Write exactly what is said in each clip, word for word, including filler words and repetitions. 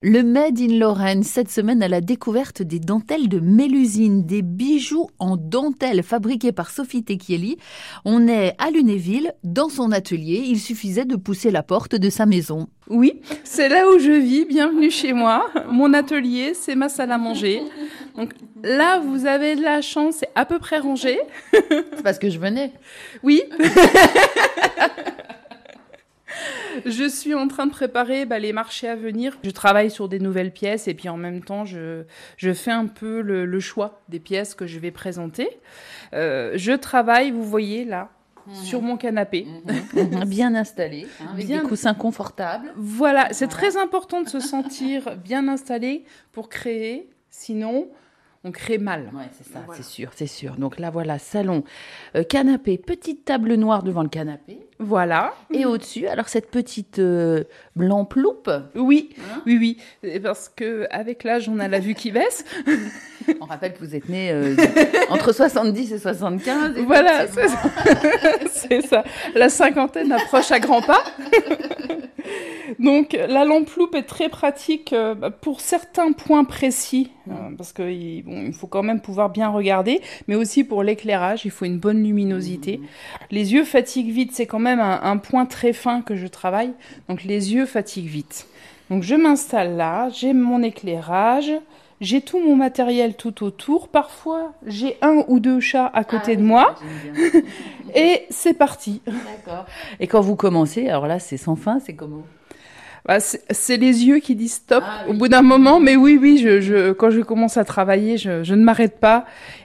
Le Made in Lorraine, cette semaine à la découverte des dentelles de Mélusine, des bijoux en dentelle fabriqués par Sophie Techieli. On est à Lunéville, dans son atelier. Il suffisait de pousser la porte de sa maison. Oui, c'est là où je vis. Bienvenue chez moi. Mon atelier, c'est ma salle à manger. Donc là, vous avez de la chance, c'est à peu près rangé. C'est parce que je venais. Oui. Je suis en train de préparer bah, les marchés à venir. Je travaille sur des nouvelles pièces et puis en même temps, je, je fais un peu le, le choix des pièces que je vais présenter. Euh, je travaille, vous voyez là, mmh. sur mon canapé. Mmh. Bien installé, hein, avec bien... des coussins confortables. Voilà, c'est voilà. Très important de se sentir bien installé pour créer, sinon... on crée mal. Oui, c'est ça, voilà. c'est sûr, c'est sûr. Donc là, voilà, salon, euh, canapé, petite table noire devant le canapé. Voilà. Et au-dessus, alors cette petite euh, lampe loupe. Oui, hein oui, oui. Parce qu'avec l'âge, on a la vue qui baisse. On rappelle que vous êtes né euh, entre soixante-dix et soixante-quinze. Et voilà, c'est ça. C'est ça. La cinquantaine approche à grands pas. Donc, la lampe loupe est très pratique euh, pour certains points précis, euh, parce qu'il bon, il faut quand même pouvoir bien regarder, mais aussi pour l'éclairage, il faut une bonne luminosité. Mmh. Les yeux fatiguent vite, c'est quand même un, un point très fin que je travaille, donc les yeux fatiguent vite. Donc, je m'installe là, j'ai mon éclairage, j'ai tout mon matériel tout autour. Parfois, j'ai un ou deux chats à côté ah, de moi. Et c'est parti. D'accord. Et quand vous commencez, alors là, c'est sans fin, c'est comment ? Bah, c'est, c'est les yeux qui disent stop ah, au oui. bout d'un moment, mais oui, oui, je, je, quand je commence à travailler, je, je ne m'arrête pas.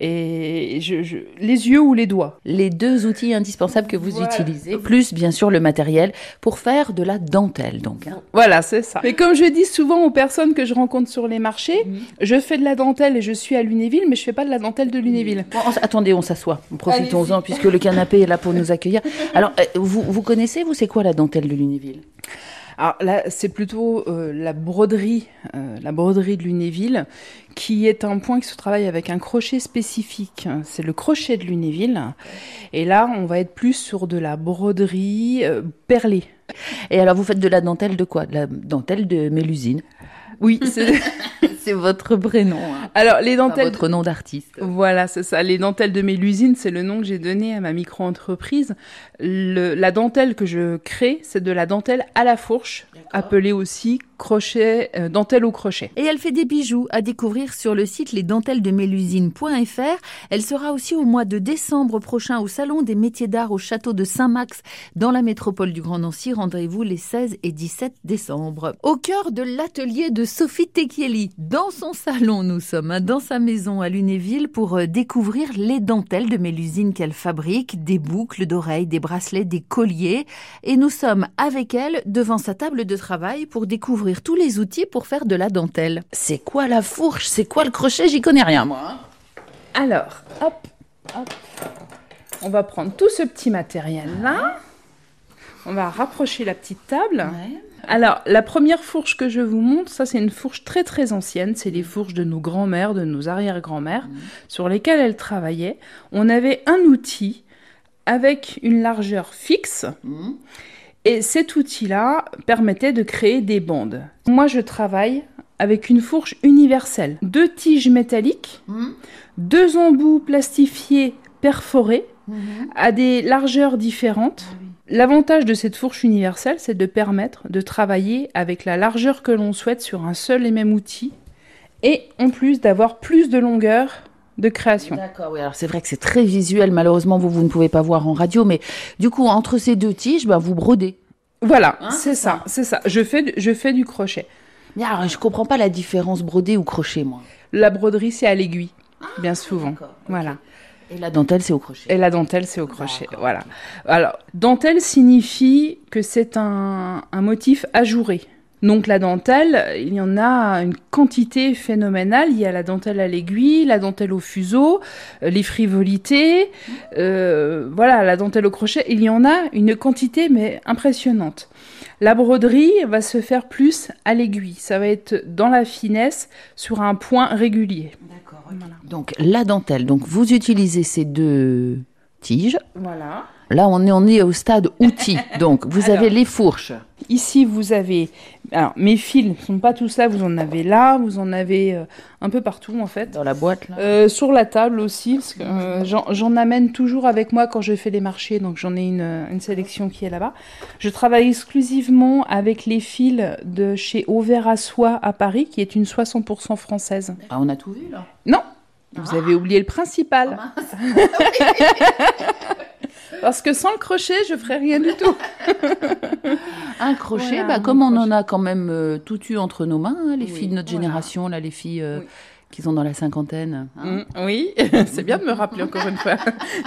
Et je, je, les yeux ou les doigts. Les deux outils indispensables que vous voilà. utilisez, plus bien sûr le matériel pour faire de la dentelle. Donc, hein. Voilà, c'est ça. Mais comme je dis souvent aux personnes que je rencontre sur les marchés, mmh. je fais de la dentelle et je suis à Lunéville, mais je ne fais pas de la dentelle de Lunéville. Bon, on, attendez, on s'assoit. Profitons-en Allez-y. Puisque le canapé est là pour nous accueillir. Alors, vous, vous connaissez, vous, c'est quoi la dentelle de Lunéville ? Alors là, c'est plutôt euh, la broderie, euh, la broderie de Lunéville, qui est un point qui se travaille avec un crochet spécifique. C'est le crochet de Lunéville. Et là, on va être plus sur de la broderie euh, perlée. Et alors, vous faites de la dentelle de quoi ? De la dentelle de Mélusine ? Oui, c'est... c'est votre prénom. Hein. Alors, les dentelles... Enfin, votre nom d'artiste. Voilà, c'est ça. Les dentelles de Mélusine, c'est le nom que j'ai donné à ma micro-entreprise. Le... La dentelle que je crée, c'est de la dentelle à la fourche, D'accord. appelée aussi crochet, euh, dentelle au crochet. Et elle fait des bijoux à découvrir sur le site les dentelles de mélusine point f r. Elle sera aussi au mois de décembre prochain au Salon des métiers d'art au château de Saint-Max dans la métropole du Grand Nancy. Rendez-vous les seize et dix-sept décembre. Au cœur de l'atelier de Sophie Techieli, dans son salon nous sommes, hein, dans sa maison à Lunéville pour euh, découvrir les dentelles de Mélusine qu'elle fabrique, des boucles d'oreilles, des bracelets, des colliers. Et nous sommes avec elle devant sa table de travail pour découvrir tous les outils pour faire de la dentelle. C'est quoi la fourche ? C'est quoi le crochet ? J'y connais rien, moi. Alors, hop, hop. On va prendre tout ce petit matériel-là. On va rapprocher la petite table. Ouais. Alors, la première fourche que je vous montre, ça c'est une fourche très très ancienne. C'est les fourches de nos grands-mères, de nos arrière-grands-mères, mmh. sur lesquelles elles travaillaient. On avait un outil avec une largeur fixe. Mmh. Et cet outil-là permettait de créer des bandes. Moi, je travaille avec une fourche universelle. Deux tiges métalliques, mmh. deux embouts plastifiés perforés mmh. à des largeurs différentes. Ah oui. L'avantage de cette fourche universelle, c'est de permettre de travailler avec la largeur que l'on souhaite sur un seul et même outil. Et en plus d'avoir plus de longueur de création. D'accord, oui. Alors c'est vrai que c'est très visuel. Malheureusement, vous, vous ne pouvez pas voir en radio. Mais du coup, entre ces deux tiges, ben, vous brodez. Voilà, hein, c'est, c'est ça, ça, c'est ça. Je fais, je fais du crochet. Mais alors, je ne comprends pas la différence brodé ou crochet, moi. La broderie, c'est à l'aiguille, ah, bien souvent. D'accord, okay. Voilà. Et la dentelle, c'est au crochet. Et la dentelle, c'est au crochet, d'accord. Voilà. Alors, dentelle signifie que c'est un, un motif ajouré. Donc la dentelle, il y en a une quantité phénoménale. Il y a la dentelle à l'aiguille, la dentelle au fuseau, euh, les frivolités, euh, voilà, la dentelle au crochet. Il y en a une quantité mais impressionnante. La broderie va se faire plus à l'aiguille. Ça va être dans la finesse, sur un point régulier. D'accord. Okay. Voilà. Donc la dentelle. Donc vous utilisez ces deux tiges. Voilà. Là, on est, on est au stade outil. Donc, vous Alors, avez les fourches. Ici, vous avez Alors, mes fils ne sont pas tout ça, vous en avez là, vous en avez euh, un peu partout en fait. Dans la boîte là euh, Sur la table aussi, parce que euh, j'en, j'en amène toujours avec moi quand je fais les marchés, donc j'en ai une, une sélection qui est là-bas. Je travaille exclusivement avec les fils de chez Auvert à Soie à Paris, qui est une soie cent pour cent française. Ah, on a tout vu là. Non, vous avez oublié le principal. Parce que sans le crochet, je ferais rien du tout. Un crochet, Voilà, bah, un comme on crochet. en a quand même euh, tout eu entre nos mains, hein, les Oui, filles de notre voilà. génération, là, les filles euh, Oui. qui sont dans la cinquantaine. hein. Mm, oui, c'est bien de me rappeler encore une fois.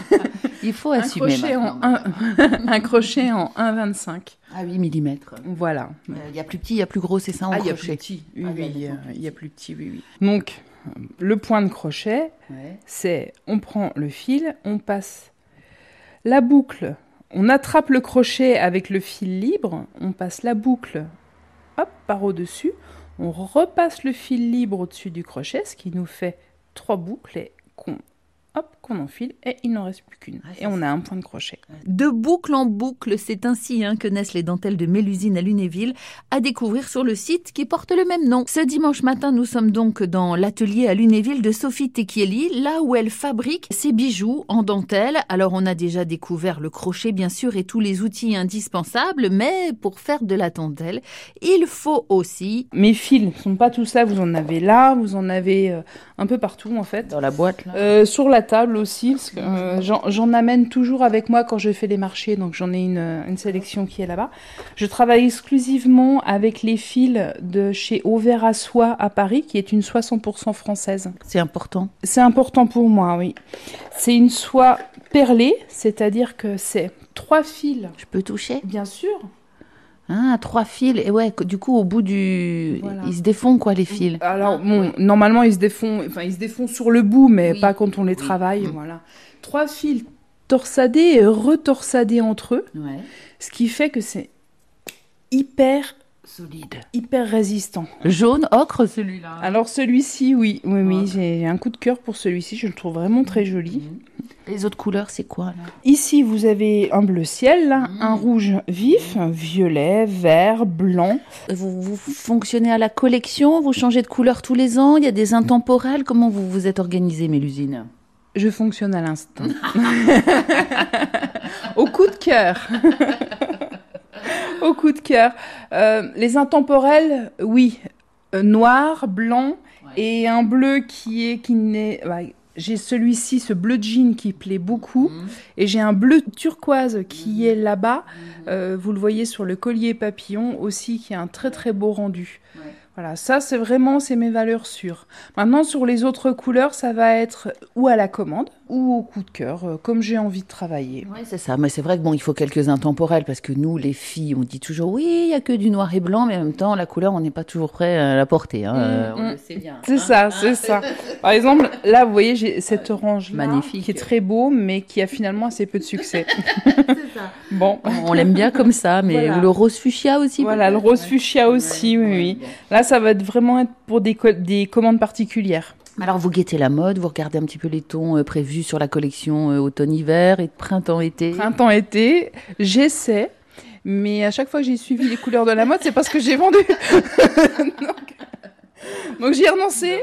Il faut Un assumer crochet, en maintenant. un... un crochet en un virgule vingt-cinq. À huit millimètres. Voilà. Il y a plus petit, il y a plus gros, c'est ça en Ah, il y a crochet. plus petit. Oui, Ah, oui, il y a il y a- nettement plus il y a petit. plus petit, oui, oui. Donc, euh, le point de crochet, Ouais. c'est on prend le fil, on passe la boucle, on attrape le crochet avec le fil libre, on passe la boucle, hop, par au-dessus, on repasse le fil libre au-dessus du crochet, ce qui nous fait trois boucles et qu'on hop, qu'on enfile et il n'en reste plus qu'une. Ah, et ça, on c'est- a un point de crochet. De boucle en boucle, c'est ainsi hein, que naissent les dentelles de Mélusine à Lunéville, à découvrir sur le site qui porte le même nom. Ce dimanche matin, nous sommes donc dans l'atelier à Lunéville de Sophie Techieli, là où elle fabrique ses bijoux en dentelle. Alors on a déjà découvert le crochet bien sûr et tous les outils indispensables, mais pour faire de la dentelle, il faut aussi... Mes fils ne sont pas tout ça, vous en avez là, vous en avez euh, un peu partout en fait. Dans la boîte là. Euh, sur la table aussi, parce que euh, j'en, j'en amène toujours avec moi quand je fais les marchés, donc j'en ai une, une sélection qui est là-bas. Je travaille exclusivement avec les fils de chez Auvert à Soie à Paris, qui est une soie cent pour cent française. C'est important. C'est important pour moi, oui. C'est une soie perlée, c'est-à-dire que c'est trois fils, Je peux toucher bien sûr. Ah, trois fils. Et ouais, du coup, au bout du... Voilà. Ils se défont quoi les fils Alors, Ah, bon, oui. normalement, ils se défont, enfin, ils se défont sur le bout, mais Oui. pas quand on les Oui. travaille, Mm. voilà. Trois fils torsadés et retorsadés entre eux, Ouais. ce qui fait que c'est hyper, Solide. hyper résistant. Jaune, ocre celui-là. Alors, celui-ci, oui, oui, oui, Ouais. j'ai un coup de cœur pour celui-ci, je le trouve vraiment très joli. Mhm. Les autres couleurs, c'est quoi là Ici, vous avez un bleu ciel, là, Mm. un rouge vif, un violet, vert, blanc. vous, vous fonctionnez à la collection, vous changez de couleur tous les ans, il y a des intemporels. Comment vous vous êtes organisé, Mélusine? Je fonctionne à l'instant. Au coup de cœur. Au coup de cœur. Euh, les intemporels, oui. Euh, noir, blanc Ouais. et un bleu qui est qui n'est. Ouais, j'ai celui-ci, ce bleu jean qui plaît beaucoup, Mhm. et j'ai un bleu turquoise qui Mhm. est là-bas. Mhm. Euh, vous le voyez sur le collier papillon aussi, qui a un très très beau rendu. Ouais. Voilà, ça c'est vraiment c'est mes valeurs sûres. Maintenant sur les autres couleurs, ça va être ou à la commande ou au coup de cœur, euh, comme j'ai envie de travailler. Ouais, c'est ça. Mais c'est vrai que bon, il faut quelques intemporels parce que nous, les filles, on dit toujours oui, il y a que du noir et blanc, mais en même temps, la couleur, on n'est pas toujours prêt à la porter. Hein. Mm, Euh, on mm. le sait bien. C'est hein. ça, c'est ça. Par exemple, là vous voyez, j'ai cet orange Magnifique. qui est très beau, mais qui a finalement assez peu de succès. C'est ça. Bon. On l'aime bien comme ça, mais Voilà. le rose fuchsia aussi. Voilà, le peut-être rose Ouais. fuchsia aussi, Ouais, oui, ouais, oui. bon. Là, ça va être vraiment être pour des, co- des commandes particulières. Alors, vous guettez la mode, vous regardez un petit peu les tons euh, prévus sur la collection euh, automne-hiver et printemps-été. Printemps-été, j'essaie, mais à chaque fois que j'ai suivi les couleurs de la mode, c'est parce que j'ai vendu. donc, donc j'ai renoncé.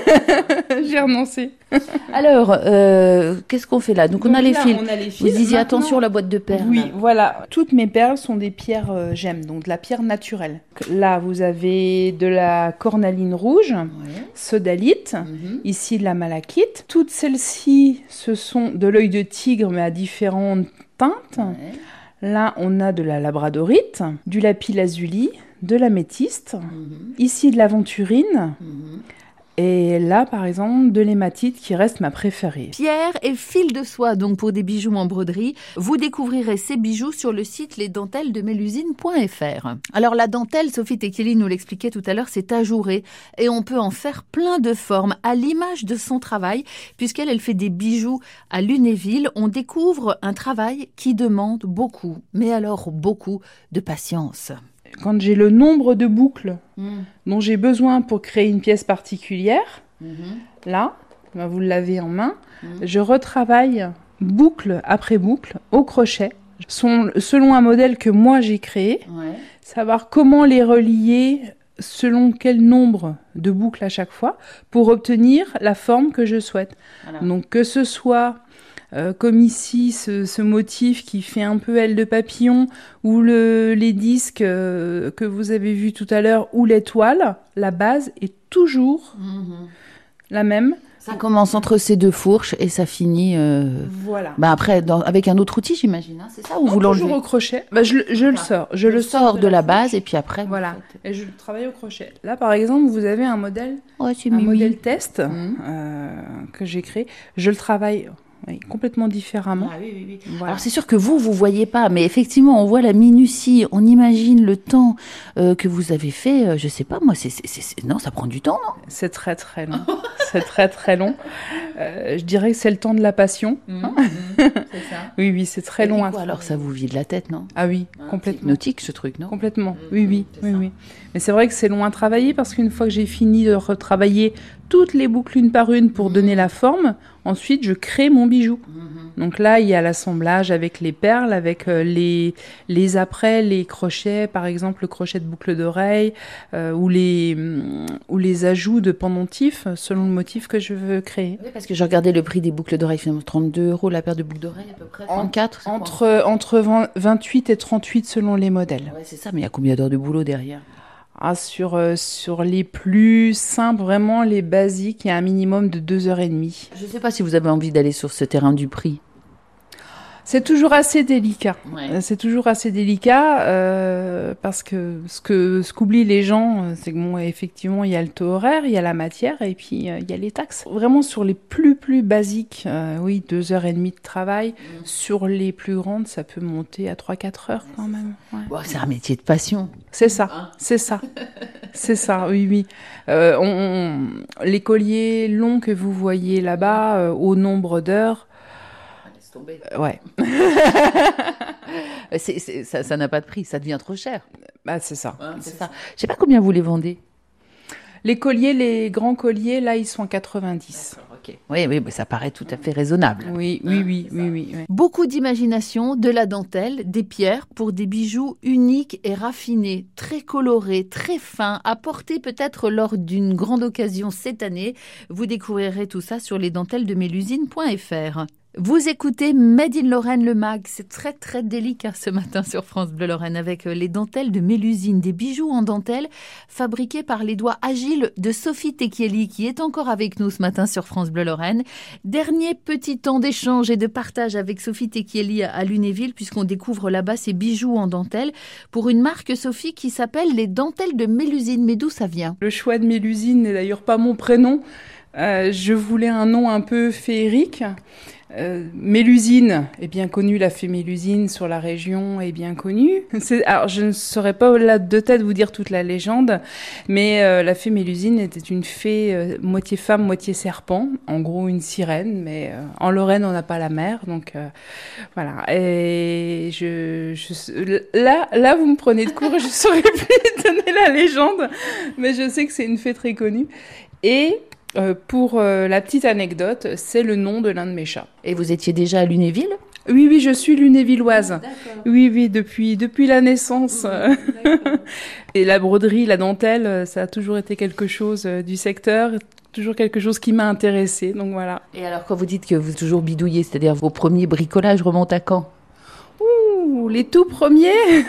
j'ai renoncé. Alors, euh, qu'est-ce qu'on fait là? Donc, on Donc a les là, fils. on a les Vous fils. disiez Maintenant- attention la boîte de perles. Oui, voilà. Toutes mes perles sont des pierres euh, gemmes, donc de la pierre naturelle. Là, vous avez de la cornaline rouge, Ouais. sodalite, Mhm. ici de la malachite. Toutes celles-ci, ce sont de l'œil de tigre, mais à différentes teintes. Ouais. Là, on a de la labradorite, du lapis-lazuli, de l'améthyste, Mhm. ici de l'aventurine, Mhm. et là, par exemple, de l'hématite qui reste ma préférée. Pierre et fil de soie, donc pour des bijoux en broderie. Vous découvrirez ces bijoux sur le site lesdentelles de mélusine point f r. Alors la dentelle, Sophie Techieli nous l'expliquait tout à l'heure, c'est ajouré et on peut en faire plein de formes à l'image de son travail, puisqu'elle elle fait des bijoux à Lunéville. On découvre un travail qui demande beaucoup, mais alors beaucoup de patience. Quand j'ai le nombre de boucles dont j'ai besoin pour créer une pièce particulière, là, ben, vous l'avez en main, Mhm. je retravaille boucle après boucle au crochet, son- selon un modèle que moi j'ai créé, Ouais. savoir comment les relier selon quel nombre de boucles à chaque fois pour obtenir la forme que je souhaite. Voilà. Donc que ce soit euh, comme ici ce, ce motif qui fait un peu aile de papillon ou le, les disques euh, que vous avez vus tout à l'heure ou l'étoile, la base est toujours mmh. la même. Ça commence entre ces deux fourches et ça finit. Euh... Voilà. Bah après, dans, avec un autre outil, j'imagine. Hein, c'est ça ou non, vous l'enlevez toujours au crochet. Bah, je je le sors. Je, je le sors de, de la, la base et puis après. Voilà. Et je travaille au crochet. Là, par exemple, vous avez un modèle, ouais, un mimi. modèle test mmh. euh, que j'ai créé. Je le travaille. Oui, complètement différemment. Ah, oui, oui, oui. Voilà. Alors c'est sûr que vous, vous voyez pas, mais effectivement, on voit la minutie, on imagine le temps euh, que vous avez fait. Euh, je sais pas, moi, c'est, c'est, c'est, non, ça prend du temps, non ? C'est très très long. C'est très très long. Euh, je dirais que c'est le temps de la passion. Mmh, mmh, c'est ça. Oui, oui, c'est très Et long. Quoi, alors ça vous vide la tête, non ? Ah oui, ah, complètement. C'est hypnotique ce truc, non ? Complètement. Mmh, oui, oui, oui, oui. Mais c'est vrai que c'est long à travailler parce qu'une fois que j'ai fini de retravailler toutes les boucles une par une pour mmh. donner la forme, ensuite je crée mon bijou. Mmh. Donc là, il y a l'assemblage avec les perles, avec euh, les, les apprêts, les crochets, par exemple le crochet de boucle d'oreille, euh, ou, les, euh, ou les ajouts de pendentifs selon le motif que je veux créer. Oui, parce que j'ai regardé le prix des boucles d'oreilles, finalement trente-deux euros la paire de boucles d'oreilles à peu près, trente-quatre en, entre, entre vingt-huit et trente-huit selon les modèles. Oui, c'est ça, mais il y a combien d'heures de boulot derrière ? Ah, sur, euh, sur les plus simples, vraiment les basiques, il y a un minimum de deux heures et demie. Je ne sais pas si vous avez envie d'aller sur ce terrain du prix. C'est toujours assez délicat. Ouais. C'est toujours assez délicat euh, parce que ce que ce qu'oublient les gens, c'est que bon, effectivement, il y a le taux horaire, il y a la matière et puis euh, il y a les taxes. Vraiment sur les plus plus basiques, euh, oui, deux heures et demie de travail. Mmh. Sur les plus grandes, ça peut monter à trois quatre heures quand même. Ouais. Bon, c'est un métier de passion. C'est ça, hein c'est ça, c'est ça. Oui, oui. Euh, on, on, les colliers longs que vous voyez là-bas, euh, au nombre d'heures. Euh, ouais. c'est, c'est, ça, ça n'a pas de prix, ça devient trop cher. Bah, c'est ça. Ouais, c'est, c'est ça. ça. Je sais pas combien vous les vendez. Les colliers, les grands colliers, là, ils sont à quatre-vingt-dix. D'accord, ok. Oui, oui, mais ça paraît tout à fait raisonnable. Oui, oui, hein, oui, oui, oui, oui. Beaucoup d'imagination, de la dentelle, des pierres pour des bijoux uniques et raffinés, très colorés, très fins, à porter peut-être lors d'une grande occasion cette année. Vous découvrirez tout ça sur lesdentelles de mélusine point f r. Vous écoutez Made in Lorraine, le mag. C'est très très délicat ce matin sur France Bleu Lorraine avec les dentelles de Mélusine, des bijoux en dentelle fabriqués par les doigts agiles de Sophie Techieli qui est encore avec nous ce matin sur France Bleu Lorraine. Dernier petit temps d'échange et de partage avec Sophie Techieli à Lunéville puisqu'on découvre là-bas ces bijoux en dentelle pour une marque, Sophie, qui s'appelle les dentelles de Mélusine. Mais d'où ça vient ? Le choix de Mélusine n'est d'ailleurs pas mon prénom. Euh, je voulais un nom un peu féerique. Euh, Mélusine est bien connue, la fée Mélusine sur la région est bien connue. C'est, alors je ne saurais pas là de tête vous dire toute la légende, mais euh, la fée Mélusine était une fée euh, moitié femme, moitié serpent, en gros une sirène, mais euh, en Lorraine on n'a pas la mer, donc euh, voilà. Et je, je, là, là vous me prenez de court, je ne saurais plus donner la légende, mais je sais que c'est une fée très connue. Et Euh, pour euh, la petite anecdote, c'est le nom de l'un de mes chats. Et vous étiez déjà à Lunéville ? Oui, oui, je suis lunévilloise. Ah, d'accord. Oui, oui, depuis, depuis la naissance. Mmh, Et la broderie, la dentelle, ça a toujours été quelque chose euh, du secteur, toujours quelque chose qui m'a intéressée, donc voilà. Et alors, quand vous dites que vous toujours bidouillez, c'est-à-dire vos premiers bricolages remontent à quand ? Ouh, les tout premiers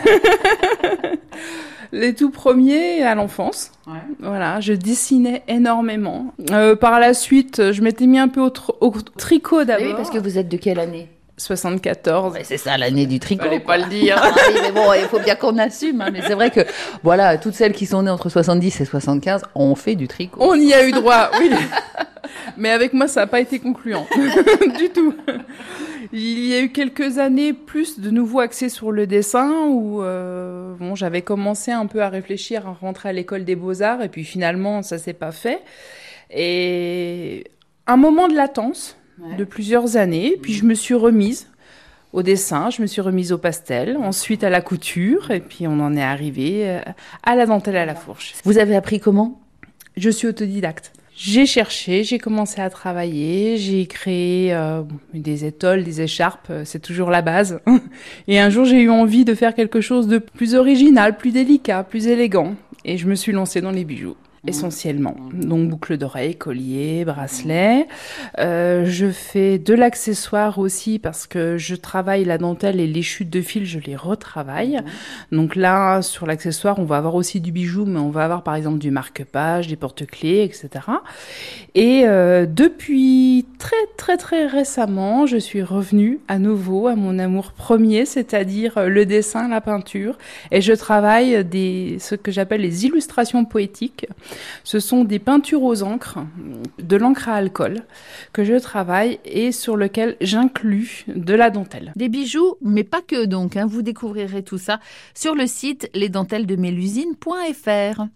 Les tout premiers à l'enfance. Ouais. Voilà, je dessinais énormément. Euh, par la suite, je m'étais mis un peu au, tr- au tricot d'abord. Oui, parce que vous êtes de quelle année ? soixante-quatorze. Ouais, c'est ça, l'année du tricot. Fallait pas le dire. Ah, oui, mais bon, il faut bien qu'on assume. Hein, mais c'est vrai que, voilà, toutes celles qui sont nées entre soixante-dix et soixante-quinze ont fait du tricot. On y a eu droit, oui. Mais avec moi, ça n'a pas été concluant. Du tout. Il y a eu quelques années plus de nouveau axés sur le dessin où euh, bon, j'avais commencé un peu à réfléchir à rentrer à l'école des beaux-arts et puis finalement, ça s'est pas fait. Et un moment de latence ouais. de plusieurs années, puis je me suis remise au dessin, je me suis remise au pastel, ensuite à la couture et puis on en est arrivé à la dentelle à la fourche. Vous avez appris comment ? Je suis autodidacte. J'ai cherché, j'ai commencé à travailler, j'ai créé euh, des étoiles, des écharpes, c'est toujours la base. Et un jour, j'ai eu envie de faire quelque chose de plus original, plus délicat, plus élégant. Et je me suis lancée dans les bijoux. Essentiellement. Donc boucles d'oreilles, colliers, bracelets. Euh, je fais de l'accessoire aussi parce que je travaille la dentelle et les chutes de fil, je les retravaille. Donc là, sur l'accessoire, on va avoir aussi du bijou, mais on va avoir par exemple du marque-page, des porte-clés, et cetera. Et euh, depuis très très très récemment, je suis revenue à nouveau à mon amour premier, c'est-à-dire le dessin, la peinture. Et je travaille des, ce que j'appelle les illustrations poétiques. Ce sont des peintures aux encres, de l'encre à alcool, que je travaille et sur lequel j'inclus de la dentelle. Des bijoux, mais pas que donc, hein. Vous découvrirez tout ça sur le site les dentelles de mélusine point f r.